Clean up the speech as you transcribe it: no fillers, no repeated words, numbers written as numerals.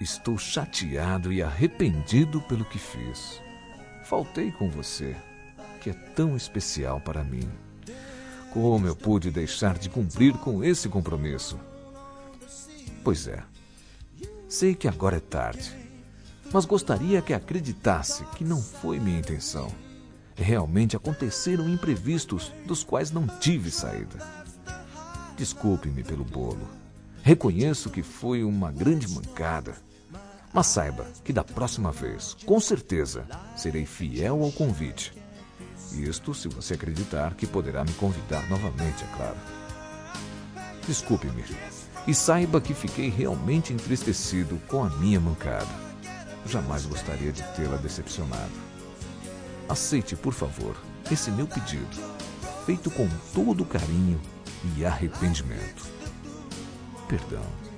Estou chateado e arrependido pelo que fiz. Faltei com você, que é tão especial para mim. Como eu pude deixar de cumprir com esse compromisso? Pois é, sei que agora é tarde, mas gostaria que acreditasse que não foi minha intenção. Realmente aconteceram imprevistos dos quais não tive saída. Desculpe-me pelo bolo. Reconheço que foi uma grande mancada. Mas saiba que da próxima vez, com certeza, serei fiel ao convite. Isto se você acreditar que poderá me convidar novamente, é claro. Desculpe-me e saiba que fiquei realmente entristecido com a minha mancada. Jamais gostaria de tê-la decepcionado. Aceite, por favor, esse meu pedido, feito com todo carinho e arrependimento. Perdão.